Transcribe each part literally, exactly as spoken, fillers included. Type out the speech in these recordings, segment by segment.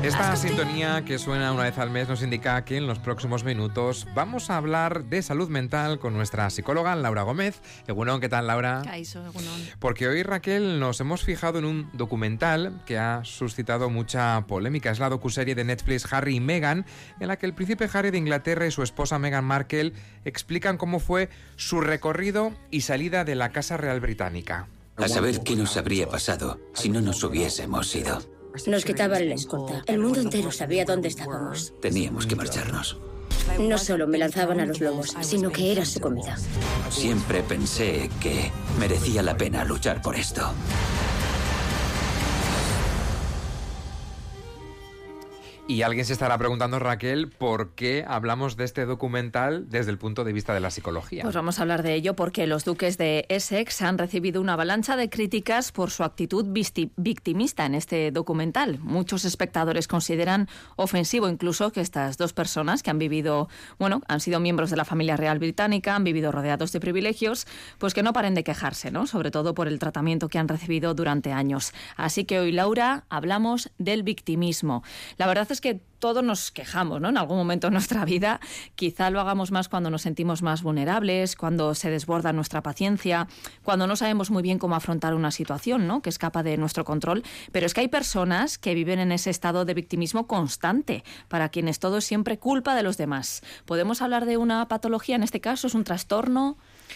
Esta sintonía que suena una vez al mes nos indica que en los próximos minutos vamos a hablar de salud mental con nuestra psicóloga Laura Gómez. Egunon, ¿qué tal, Laura? Caixo, egunon. Porque hoy, Raquel, nos hemos fijado en un documental que ha suscitado mucha polémica. Es la docuserie de Netflix Harry y Meghan, en la que el príncipe Harry de Inglaterra y su esposa Meghan Markle explican cómo fue su recorrido y salida de la Casa Real Británica. A saber qué nos habría pasado si no nos hubiésemos ido. Nos quitaban la escolta. El mundo entero sabía dónde estábamos. Teníamos que marcharnos. No solo me lanzaban a los lobos, sino que era su comida. Siempre pensé que merecía la pena luchar por esto. Y alguien se estará preguntando, Raquel, ¿por qué hablamos de este documental desde el punto de vista de la psicología? Pues vamos a hablar de ello porque los duques de Essex han recibido una avalancha de críticas por su actitud victimista en este documental. Muchos espectadores consideran ofensivo incluso que estas dos personas que han vivido, bueno, han sido miembros de la familia real británica, han vivido rodeados de privilegios, pues que no paren de quejarse, ¿no? Sobre todo por el tratamiento que han recibido durante años. Así que hoy, Laura, hablamos del victimismo. La verdad es que todos nos quejamos, ¿no? En algún momento de nuestra vida. Quizá lo hagamos más cuando nos sentimos más vulnerables, cuando se desborda nuestra paciencia, cuando no sabemos muy bien cómo afrontar una situación, ¿no? Que escapa de nuestro control. Pero es que hay personas que viven en ese estado de victimismo constante, para quienes todo es siempre culpa de los demás. ¿Podemos hablar de una patología en este caso? ¿Es un trastorno?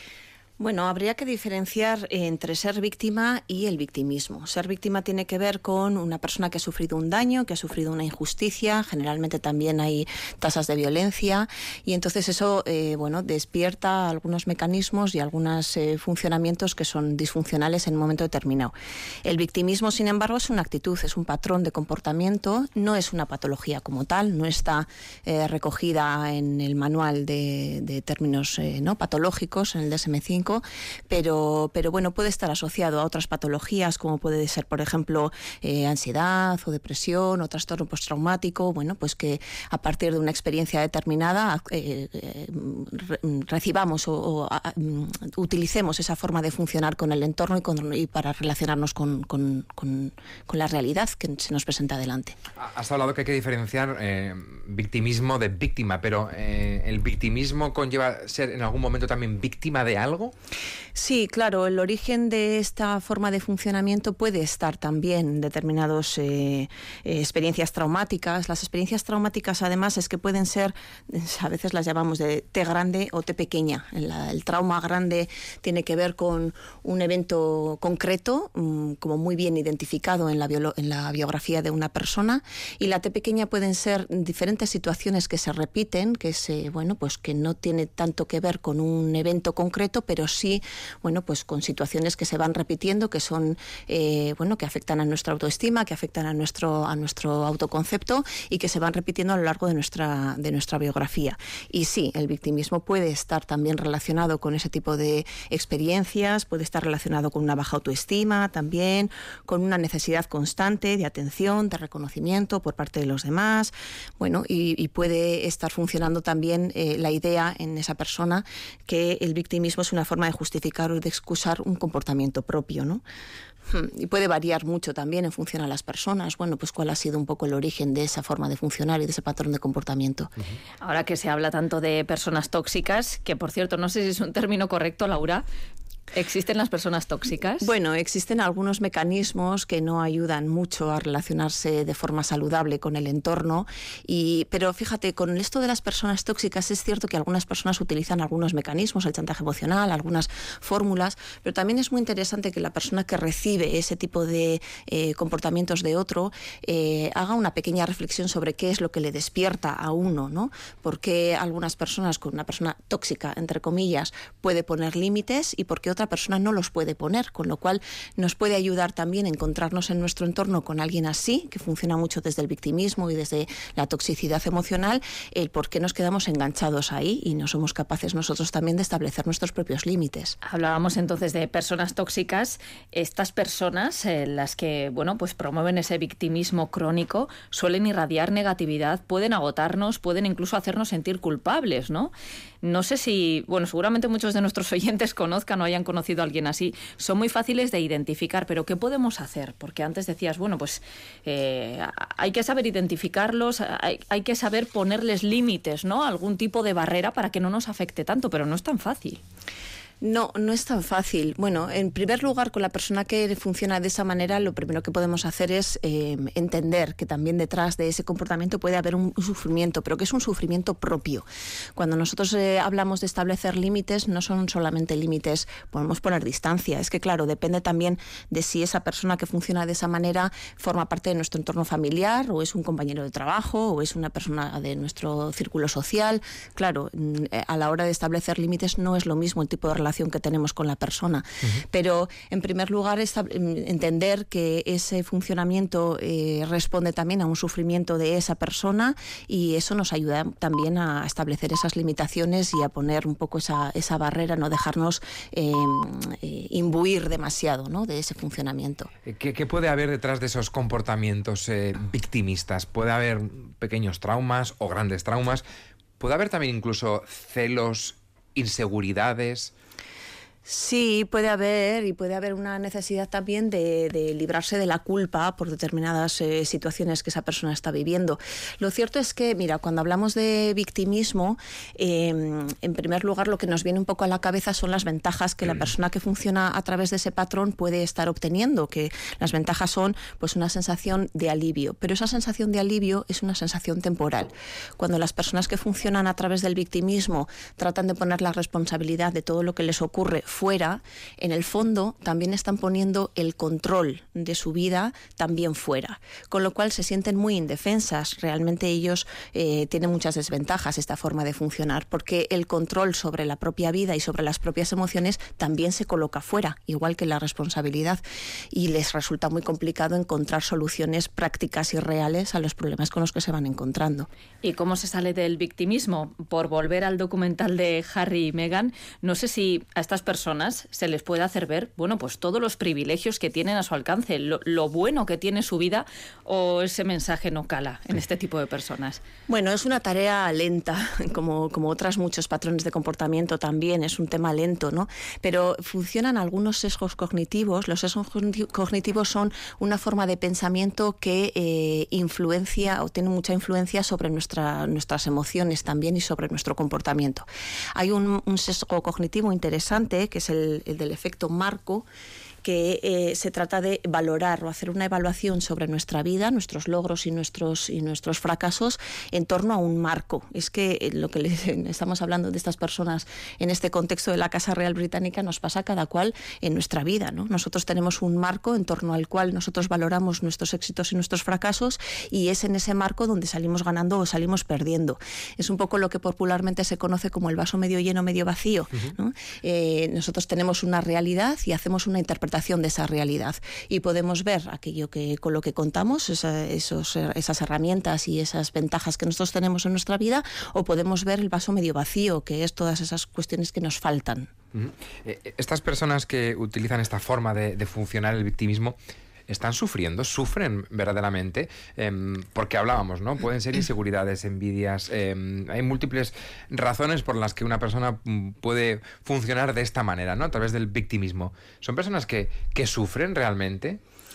Bueno, habría que diferenciar entre ser víctima y el victimismo. Ser víctima tiene que ver con una persona que ha sufrido un daño, que ha sufrido una injusticia. Generalmente también hay tasas de violencia y entonces eso, eh, bueno, despierta algunos mecanismos y algunos eh, funcionamientos que son disfuncionales en un momento determinado. El victimismo, sin embargo, es una actitud, es un patrón de comportamiento, no es una patología como tal, no está eh, recogida en el manual de, de términos eh, no patológicos, en el D S M cinco. Pero, pero bueno, puede estar asociado a otras patologías como puede ser, por ejemplo, eh, ansiedad o depresión o trastorno postraumático, bueno, pues que a partir de una experiencia determinada eh, eh, re, recibamos o, o a, um, utilicemos esa forma de funcionar con el entorno y, con, y para relacionarnos con, con, con, con la realidad que se nos presenta delante. Has hablado que hay que diferenciar eh, victimismo de víctima, pero eh, ¿el victimismo conlleva ser en algún momento también víctima de algo? Sí, claro, el origen de esta forma de funcionamiento puede estar también en determinadas eh, eh, experiencias traumáticas. Las experiencias traumáticas, además, es que pueden ser, a veces las llamamos de T grande o T pequeña. El, el trauma grande tiene que ver con un evento concreto, um, como muy bien identificado en la, biolo- en la biografía de una persona, y la T pequeña pueden ser diferentes situaciones que se repiten, que se, bueno, pues que no tiene tanto que ver con un evento concreto, pero sí, bueno, pues con situaciones que se van repitiendo, que son, eh, bueno, que afectan a nuestra autoestima, que afectan a nuestro, a nuestro autoconcepto y que se van repitiendo a lo largo de nuestra, de nuestra biografía. Y sí, el victimismo puede estar también relacionado con ese tipo de experiencias, puede estar relacionado con una baja autoestima también, con una necesidad constante de atención, de reconocimiento por parte de los demás, bueno, y, y puede estar funcionando también eh, la idea en esa persona que el victimismo es una forma de justificar o de excusar un comportamiento propio, ¿no? Y puede variar mucho también en función a las personas. Bueno, pues cuál ha sido un poco el origen de esa forma de funcionar y de ese patrón de comportamiento. Ahora que se habla tanto de personas tóxicas, que por cierto, no sé si es un término correcto, Laura, ¿existen las personas tóxicas? Bueno, existen algunos mecanismos que no ayudan mucho a relacionarse de forma saludable con el entorno, y, pero fíjate, con esto de las personas tóxicas es cierto que algunas personas utilizan algunos mecanismos, el chantaje emocional, algunas fórmulas, pero también es muy interesante que la persona que recibe ese tipo de eh, comportamientos de otro eh, haga una pequeña reflexión sobre qué es lo que le despierta a uno, ¿no? Porque algunas personas, con una persona tóxica, entre comillas, puede poner límites y porque otra persona no los puede poner, con lo cual nos puede ayudar también a encontrarnos en nuestro entorno con alguien así, que funciona mucho desde el victimismo y desde la toxicidad emocional, el por qué nos quedamos enganchados ahí y no somos capaces nosotros también de establecer nuestros propios límites. Hablábamos entonces de personas tóxicas. Estas personas, eh, las que, bueno, pues promueven ese victimismo crónico, suelen irradiar negatividad, pueden agotarnos, pueden incluso hacernos sentir culpables, ¿no? No sé si, bueno, seguramente muchos de nuestros oyentes conozcan o hayan hayan conocido a alguien así, son muy fáciles de identificar, pero ¿qué podemos hacer? Porque antes decías, bueno, pues eh, hay que saber identificarlos, hay, hay que saber ponerles límites, ¿no? Algún tipo de barrera para que no nos afecte tanto, pero no es tan fácil. No, no es tan fácil. Bueno, en primer lugar, con la persona que funciona de esa manera, lo primero que podemos hacer es eh, entender que también detrás de ese comportamiento puede haber un, un sufrimiento, pero que es un sufrimiento propio. Cuando nosotros eh, hablamos de establecer límites, no son solamente límites, podemos poner distancia. Es que, claro, depende también de si esa persona que funciona de esa manera forma parte de nuestro entorno familiar, o es un compañero de trabajo, o es una persona de nuestro círculo social. Claro, a la hora de establecer límites no es lo mismo el tipo de relación que tenemos con la persona. Uh-huh. Pero, en primer lugar, entender que ese funcionamiento eh, responde también a un sufrimiento de esa persona, y eso nos ayuda también a establecer esas limitaciones y a poner un poco esa, esa barrera, no dejarnos eh, eh, imbuir demasiado, ¿no?, de ese funcionamiento. ¿Qué, qué puede haber detrás de esos comportamientos eh, victimistas? ¿Puede haber pequeños traumas o grandes traumas? ¿Puede haber también incluso celos, inseguridades? Sí, puede haber, y puede haber una necesidad también de, de librarse de la culpa por determinadas eh, situaciones que esa persona está viviendo. Lo cierto es que, mira, cuando hablamos de victimismo, eh, en primer lugar lo que nos viene un poco a la cabeza son las ventajas que la persona que funciona a través de ese patrón puede estar obteniendo, que las ventajas son pues una sensación de alivio, pero esa sensación de alivio es una sensación temporal. Cuando las personas que funcionan a través del victimismo tratan de poner la responsabilidad de todo lo que les ocurre fuera, en el fondo también están poniendo el control de su vida también fuera, con lo cual se sienten muy indefensas. Realmente ellos eh, tienen muchas desventajas esta forma de funcionar, porque el control sobre la propia vida y sobre las propias emociones también se coloca fuera, igual que la responsabilidad, y les resulta muy complicado encontrar soluciones prácticas y reales a los problemas con los que se van encontrando. ¿Y cómo se sale del victimismo? Por volver al documental de Harry y Meghan, no sé si a estas personas se les puede hacer ver, bueno, pues todos los privilegios que tienen a su alcance, lo, lo bueno que tiene su vida, o ese mensaje no cala en este tipo de personas. Bueno, es una tarea lenta, como, como otros muchos patrones de comportamiento también, es un tema lento, ¿no? Pero funcionan algunos sesgos cognitivos. Los sesgos cognitivos son una forma de pensamiento que eh, influencia o tiene mucha influencia sobre nuestra, nuestras emociones también y sobre nuestro comportamiento. Hay un, un sesgo cognitivo interesante, que es el, el del efecto marco, que eh, se trata de valorar o hacer una evaluación sobre nuestra vida, nuestros logros y nuestros, y nuestros fracasos en torno a un marco. Es que eh, lo que les, estamos hablando de estas personas en este contexto de la Casa Real Británica nos pasa a cada cual en nuestra vida, ¿no? Nosotros tenemos un marco en torno al cual nosotros valoramos nuestros éxitos y nuestros fracasos, y es en ese marco donde salimos ganando o salimos perdiendo. Es un poco lo que popularmente se conoce como el vaso medio lleno, medio vacío, ¿no? Eh, nosotros tenemos una realidad y hacemos una interpretación de esa realidad, y podemos ver aquello que con lo que contamos, esa, esos, esas herramientas y esas ventajas que nosotros tenemos en nuestra vida, o podemos ver el vaso medio vacío, que es todas esas cuestiones que nos faltan. Uh-huh. Estas personas que utilizan esta forma de, de funcionar el victimismo, ¿están sufriendo? ¿Sufren verdaderamente? Eh, porque hablábamos, ¿no? Pueden ser inseguridades, envidias. Eh, hay múltiples razones por las que una persona puede funcionar de esta manera, ¿no? A través del victimismo. ¿Son personas que, que sufren realmente?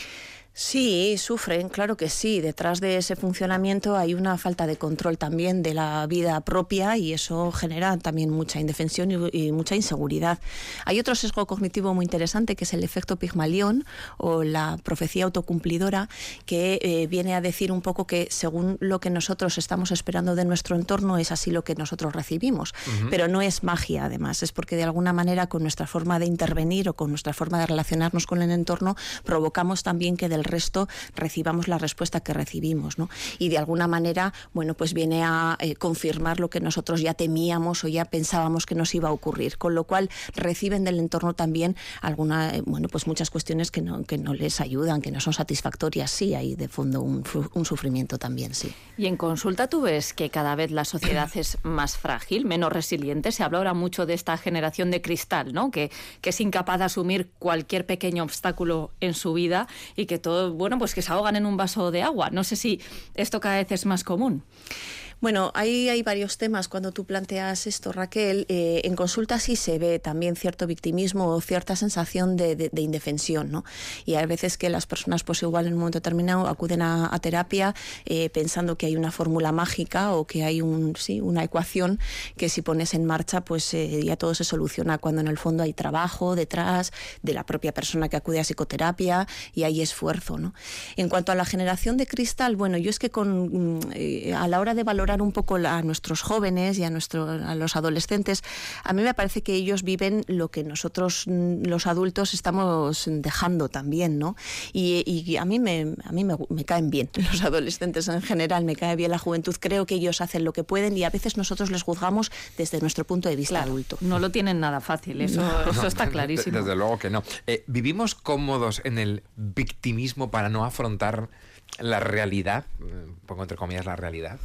Sí, sufren, claro que sí. Detrás de ese funcionamiento hay una falta de control también de la vida propia, y eso genera también mucha indefensión y, y mucha inseguridad. Hay otro sesgo cognitivo muy interesante, que es el efecto Pigmalión o la profecía autocumplidora, que eh, viene a decir un poco que según lo que nosotros estamos esperando de nuestro entorno es así lo que nosotros recibimos. Uh-huh. Pero no es magia, además, es porque de alguna manera con nuestra forma de intervenir o con nuestra forma de relacionarnos con el entorno provocamos también que del resto recibamos la respuesta que recibimos, ¿no? Y de alguna manera, bueno, pues viene a eh, confirmar lo que nosotros ya temíamos o ya pensábamos que nos iba a ocurrir, con lo cual reciben del entorno también alguna, eh, bueno, pues muchas cuestiones que no, que no les ayudan, que no son satisfactorias. Sí, hay de fondo un, un sufrimiento también, sí. Y en consulta, ¿tú ves que cada vez la sociedad es más frágil, menos resiliente? Se habla ahora mucho de esta generación de cristal, ¿no? Que, que es incapaz de asumir cualquier pequeño obstáculo en su vida y que todo, bueno, pues que se ahogan en un vaso de agua. No sé si esto cada vez es más común. Bueno, ahí hay varios temas cuando tú planteas esto, Raquel. Eh, en consulta sí se ve también cierto victimismo o cierta sensación de, de, de indefensión, ¿no? Y hay veces que las personas, pues igual en un momento determinado acuden a, a terapia eh, pensando que hay una fórmula mágica o que hay un, sí, una ecuación que si pones en marcha, pues eh, ya todo se soluciona, cuando en el fondo hay trabajo detrás de la propia persona que acude a psicoterapia y hay esfuerzo, ¿no? En cuanto a la generación de cristal, bueno, yo es que con, eh, a la hora de valorar un poco la, a nuestros jóvenes y a, nuestro, a los adolescentes, a mí me parece que ellos viven lo que nosotros los adultos estamos dejando también, ¿no? Y, y a mí, me, a mí me, me caen bien los adolescentes en general, me cae bien la juventud, creo que ellos hacen lo que pueden y a veces nosotros les juzgamos desde nuestro punto de vista claro, adulto. No lo tienen nada fácil, eso, no, eso está no, clarísimo. Desde luego que no. Eh, ¿Vivimos cómodos en el victimismo para no afrontar la realidad? Pongo entre comillas la realidad.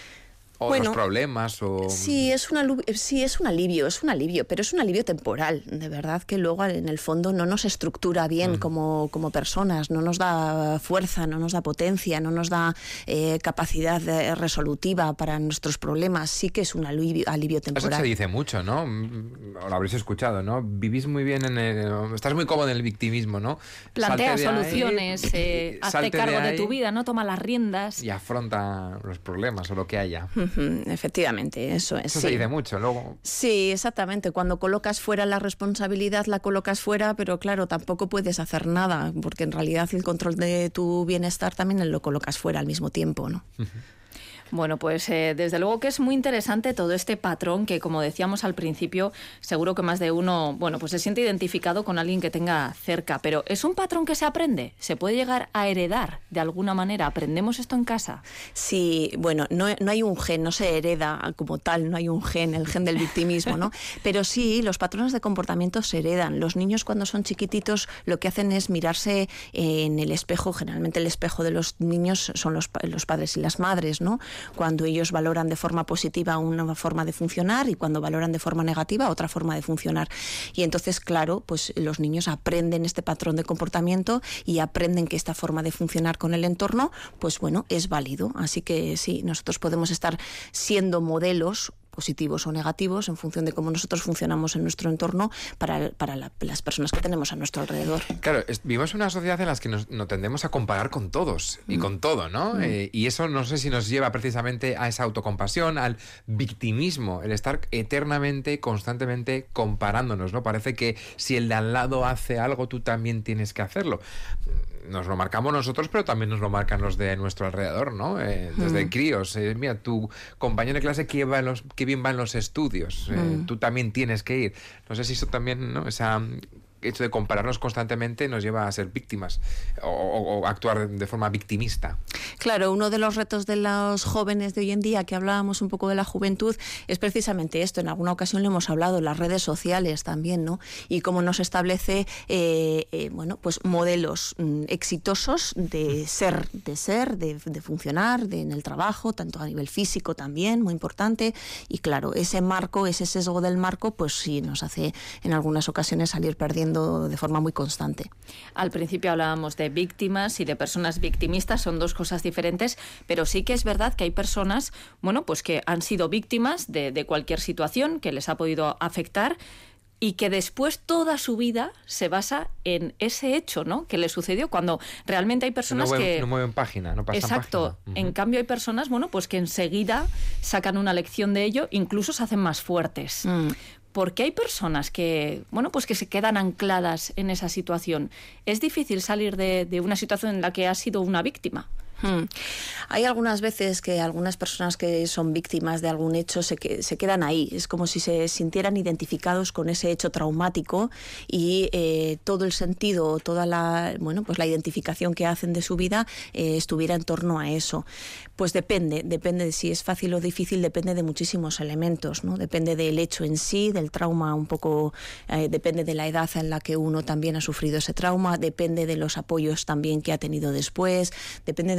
O bueno, los problemas o... Sí es, una, sí, es un alivio, es un alivio, pero es un alivio temporal, de verdad que luego en el fondo no nos estructura bien mm. como, como personas, no nos da fuerza, no nos da potencia, no nos da eh, capacidad resolutiva para nuestros problemas, sí que es un alivio, alivio temporal. Eso se dice mucho, ¿no? Lo habréis escuchado, ¿no? Vivís muy bien en el... Estás muy cómodo en el victimismo, ¿no? Plantea soluciones, ahí, eh, hazte cargo de, de tu vida, ¿no? Toma las riendas. Y afronta los problemas o lo que haya. Efectivamente, eso es. Eso sí. se dice mucho, luego. Sí, exactamente. Cuando colocas fuera la responsabilidad, la colocas fuera, pero claro, tampoco puedes hacer nada, porque en realidad el control de tu bienestar también lo colocas fuera al mismo tiempo, ¿no? Uh-huh. Bueno, pues eh, desde luego que es muy interesante todo este patrón que, como decíamos al principio, seguro que más de uno, bueno, pues se siente identificado con alguien que tenga cerca, pero ¿es un patrón que se aprende? ¿Se puede llegar a heredar de alguna manera? ¿Aprendemos esto en casa? Sí, bueno, no, no hay un gen, no se hereda como tal, no hay un gen, el gen del victimismo, ¿no? Pero sí, los patrones de comportamiento se heredan. Los niños cuando son chiquititos lo que hacen es mirarse en el espejo, generalmente el espejo de los niños son los, los padres y las madres, ¿no? Cuando ellos valoran de forma positiva una forma de funcionar y cuando valoran de forma negativa otra forma de funcionar. Y entonces, claro, pues los niños aprenden este patrón de comportamiento y aprenden que esta forma de funcionar con el entorno, pues bueno, es válido. Así que sí, nosotros podemos estar siendo modelos positivos o negativos en función de cómo nosotros funcionamos en nuestro entorno para, para la, las personas que tenemos a nuestro alrededor. Claro, es, vivimos en una sociedad en la que nos, nos tendemos a comparar con todos y mm. con todo, ¿no? Mm. Eh, y eso no sé si nos lleva precisamente a esa autocompasión, al victimismo, el estar eternamente, constantemente comparándonos, ¿no? Parece que si el de al lado hace algo, tú también tienes que hacerlo. Nos lo marcamos nosotros, pero también nos lo marcan los de nuestro alrededor, ¿no? Eh, desde mm. críos. Eh, mira, tu compañero de clase que, va en los, que bien va en los estudios. Eh, mm. Tú también tienes que ir. No sé si eso también, ¿no? Esa hecho de compararnos constantemente nos lleva a ser víctimas o, o, o actuar de forma victimista. Claro, uno de los retos de los jóvenes de hoy en día, que hablábamos un poco de la juventud, es precisamente esto. En alguna ocasión lo hemos hablado, las redes sociales también, ¿no? Y cómo nos establece, eh, eh, bueno, pues modelos mm, exitosos de ser, de ser, de, de funcionar, de, en el trabajo, tanto a nivel físico también, muy importante. Y claro, ese marco, ese sesgo del marco, pues sí nos hace en algunas ocasiones salir perdiendo de forma muy constante. Al principio hablábamos de víctimas y de personas victimistas, son dos cosas diferentes, pero sí que es verdad que hay personas, bueno, pues que han sido víctimas de, de cualquier situación que les ha podido afectar y que después toda su vida se basa en ese hecho, ¿no? Que le sucedió, cuando realmente hay personas no mueven, que... No mueven página, no pasan Exacto. página. En uh-huh. cambio hay personas, bueno, pues que enseguida sacan una lección de ello, incluso se hacen más fuertes. Mm. Porque hay personas que, bueno, pues que se quedan ancladas en esa situación. Es difícil salir de, de una situación en la que has sido una víctima. Hmm. Hay algunas veces que algunas personas que son víctimas de algún hecho se, que, se quedan ahí. Es como si se sintieran identificados con ese hecho traumático y eh, todo el sentido, toda la, bueno, pues la identificación que hacen de su vida eh, estuviera en torno a eso. Pues depende, depende de si es fácil o difícil, depende de muchísimos elementos, ¿no? Depende del hecho en sí, del trauma un poco, eh, depende de la edad en la que uno también ha sufrido ese trauma, depende de los apoyos también que ha tenido después, depende de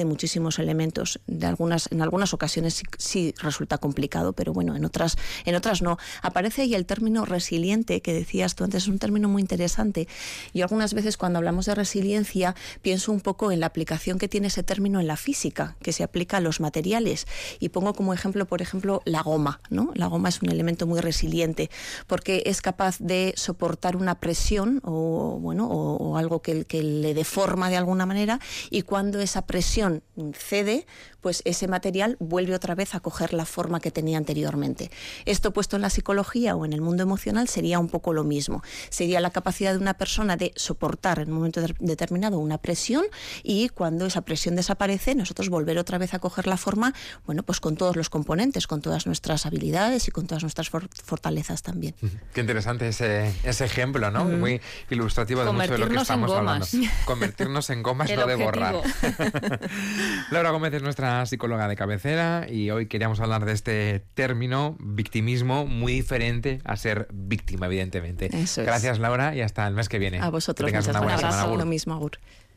muchísimos elementos. De algunas, en algunas ocasiones sí, sí resulta complicado, pero bueno, en otras, en otras no. Aparece ahí el término resiliente que decías tú antes, es un término muy interesante. Yo algunas veces cuando hablamos de resiliencia pienso un poco en la aplicación que tiene ese término en la física, que se aplica a los materiales. Y pongo como ejemplo, por ejemplo, la goma, ¿no? La goma es un elemento muy resiliente porque es capaz de soportar una presión o, bueno, o, o algo que, que le deforma de alguna manera, y cuando esa presión cede, pues ese material vuelve otra vez a coger la forma que tenía anteriormente. Esto puesto en la psicología o en el mundo emocional sería un poco lo mismo. Sería la capacidad de una persona de soportar en un momento de- determinado una presión, y cuando esa presión desaparece, nosotros volver otra vez a coger la forma, bueno, pues con todos los componentes, con todas nuestras habilidades y con todas nuestras for- fortalezas también. Qué interesante ese, ese ejemplo, ¿no? Mm. Muy ilustrativo de mucho de lo que Convertirnos en estamos hablando. gomas. Convertirnos en gomas, El no de objetivo. borrar. Laura Gómez es nuestra psicóloga de cabecera y hoy queríamos hablar de este término, victimismo, muy diferente a ser víctima, evidentemente. Eso es. Gracias, Laura, y hasta el mes que viene. A vosotros, Que tengas muchas una buena gracias. semana. Agur. Lo mismo, Agur.